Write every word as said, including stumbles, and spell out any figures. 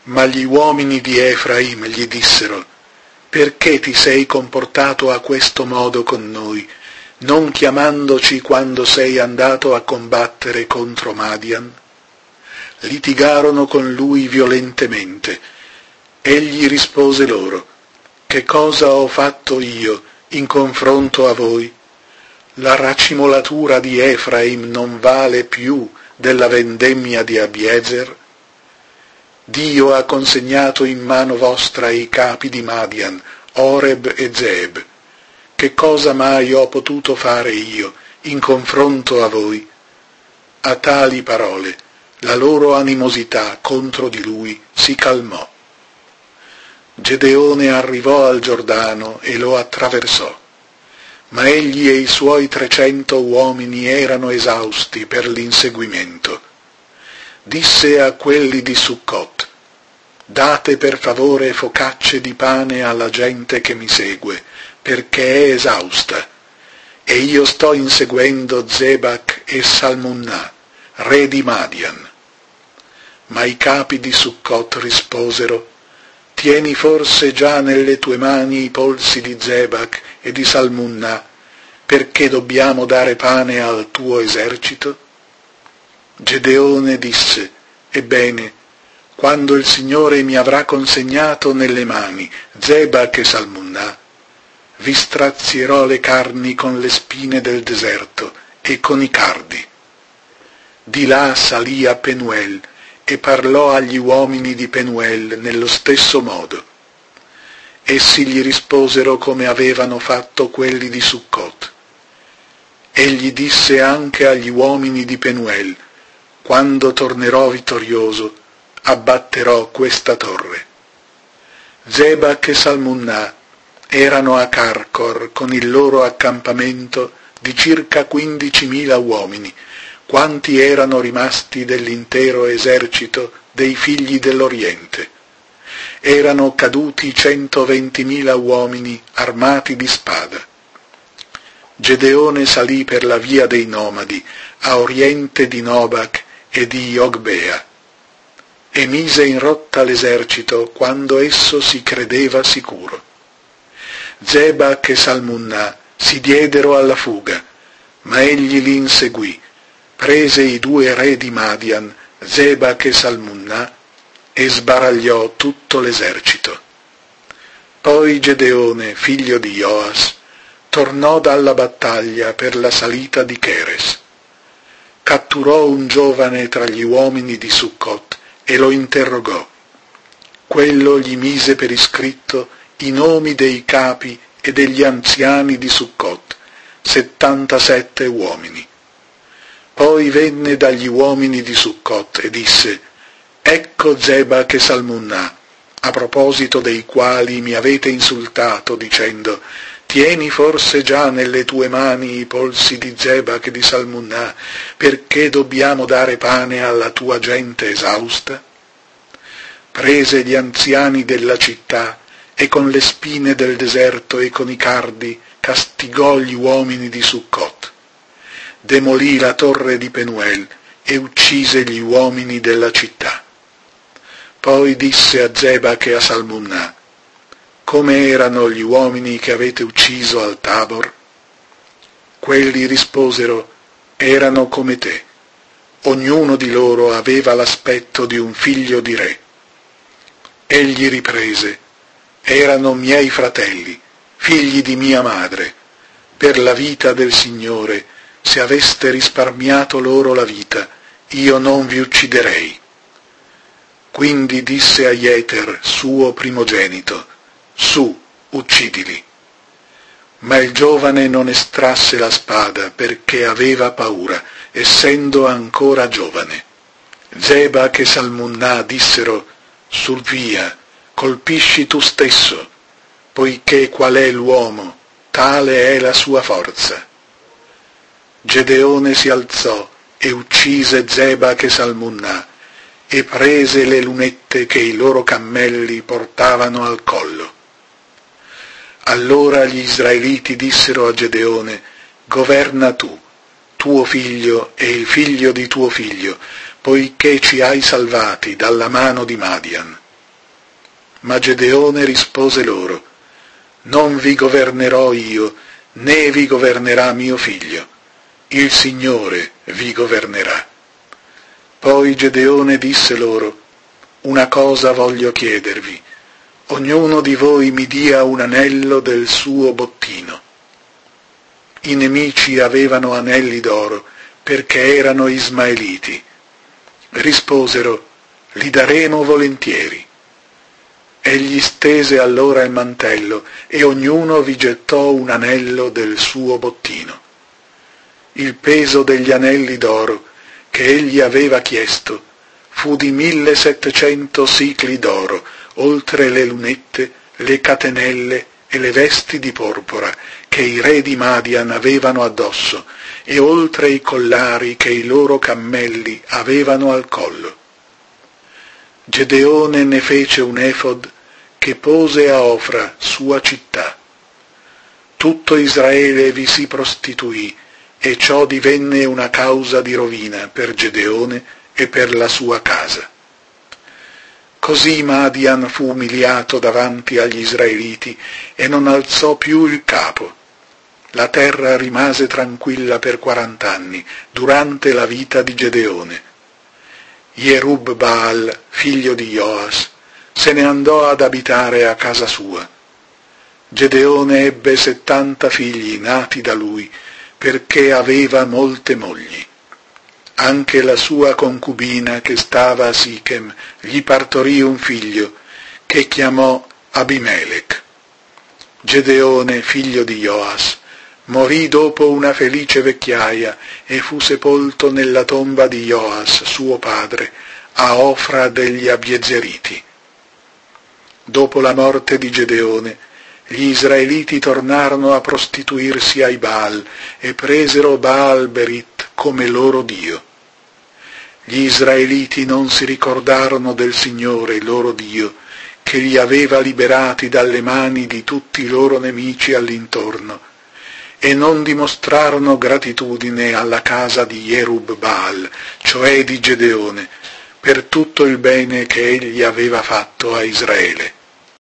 Ma gli uomini di Efraim gli dissero: perché ti sei comportato a questo modo con noi, non chiamandoci quando sei andato a combattere contro Madian? Litigarono con lui violentemente. Egli rispose loro: che cosa ho fatto io in confronto a voi? La racimolatura di Efraim non vale più della vendemmia di Abiezer? Dio ha consegnato in mano vostra i capi di Madian, Oreb e Zeeb. Che cosa mai ho potuto fare io in confronto a voi? A tali parole la loro animosità contro di lui si calmò. Gedeone arrivò al Giordano e lo attraversò, ma egli e i suoi trecento uomini erano esausti per l'inseguimento. Disse a quelli di Succot: date per favore focacce di pane alla gente che mi segue, perché è esausta, e io sto inseguendo Zebach e Salmunna, re di Madian. Ma i capi di Succot risposero: tieni forse già nelle tue mani i polsi di Zebach e di Salmunna, perché dobbiamo dare pane al tuo esercito? Gedeone disse: ebbene, quando il Signore mi avrà consegnato nelle mani Zebach e Salmunna, vi strazierò le carni con le spine del deserto e con i cardi. Di là salì a Penuel e parlò agli uomini di Penuel nello stesso modo. Essi gli risposero come avevano fatto quelli di Succot. Egli disse anche agli uomini di Penuel: quando tornerò vittorioso, abbatterò questa torre. Zebach e Salmunna erano a Carcor con il loro accampamento di circa quindicimila uomini, quanti erano rimasti dell'intero esercito dei figli dell'Oriente. Erano caduti centoventimila uomini armati di spada. Gedeone salì per la via dei nomadi, a oriente di Nobac e di Iogbea, e mise in rotta l'esercito quando esso si credeva sicuro. Zebach e Salmunna si diedero alla fuga, ma egli li inseguì, prese i due re di Madian, Zebach e Salmunna, e sbaragliò tutto l'esercito. Poi Gedeone, figlio di Joas, tornò dalla battaglia per la salita di Cheres. Catturò un giovane tra gli uomini di Succot e lo interrogò. Quello gli mise per iscritto i nomi dei capi e degli anziani di Succot, settantasette uomini. Poi venne dagli uomini di Succot e disse: ecco Zebach e Salmunna, a proposito dei quali mi avete insultato dicendo: tieni forse già nelle tue mani i polsi di Zebach e di Salmunna, perché dobbiamo dare pane alla tua gente esausta? Prese gli anziani della città e con le spine del deserto e con i cardi castigò gli uomini di Succot. Demolì la torre di Penuel e uccise gli uomini della città. Poi disse a Zebach e a Salmunna: come erano gli uomini che avete ucciso al Tabor? Quelli risposero: erano come te. Ognuno di loro aveva l'aspetto di un figlio di re. Egli riprese: erano miei fratelli, figli di mia madre. Per la vita del Signore, se aveste risparmiato loro la vita, io non vi ucciderei. Quindi disse a Jeter, suo primogenito: su, uccidili. Ma il giovane non estrasse la spada perché aveva paura, essendo ancora giovane. Zebach e Salmunna dissero: sul via, colpisci tu stesso, poiché qual è l'uomo, tale è la sua forza. Gedeone si alzò e uccise Zebach e Salmunna, e prese le lunette che i loro cammelli portavano al collo. Allora gli israeliti dissero a Gedeone: governa tu, tuo figlio e il figlio di tuo figlio, poiché ci hai salvati dalla mano di Madian. Ma Gedeone rispose loro: non vi governerò io, né vi governerà mio figlio, il Signore vi governerà. Poi Gedeone disse loro: una cosa voglio chiedervi, ognuno di voi mi dia un anello del suo bottino. I nemici avevano anelli d'oro, perché erano ismaeliti. Risposero: li daremo volentieri. Egli stese allora il mantello, e ognuno vi gettò un anello del suo bottino. Il peso degli anelli d'oro che egli aveva chiesto fu di millesettecento sicli d'oro, oltre le lunette, le catenelle e le vesti di porpora che i re di Madian avevano addosso, e oltre i collari che i loro cammelli avevano al collo. Gedeone ne fece un efod che pose a Ofra, sua città. Tutto Israele vi si prostituì, e ciò divenne una causa di rovina per Gedeone e per la sua casa. Così Madian fu umiliato davanti agli israeliti e non alzò più il capo. La terra rimase tranquilla per quarant'anni, durante la vita di Gedeone. Jerub-Baal, figlio di Joas, se ne andò ad abitare a casa sua. Gedeone ebbe settanta figli nati da lui, perché aveva molte mogli. Anche la sua concubina che stava a Sichem gli partorì un figlio, che chiamò Abimelech. Gedeone, figlio di Joas, morì dopo una felice vecchiaia e fu sepolto nella tomba di Joas, suo padre, a Ofra degli Abiezeriti. Dopo la morte di Gedeone, gli israeliti tornarono a prostituirsi ai Baal e presero Baal Berit come loro Dio. Gli israeliti non si ricordarono del Signore, loro Dio, che li aveva liberati dalle mani di tutti i loro nemici all'intorno, e non dimostrarono gratitudine alla casa di Jerub-Baal, cioè di Gedeone, per tutto il bene che egli aveva fatto a Israele.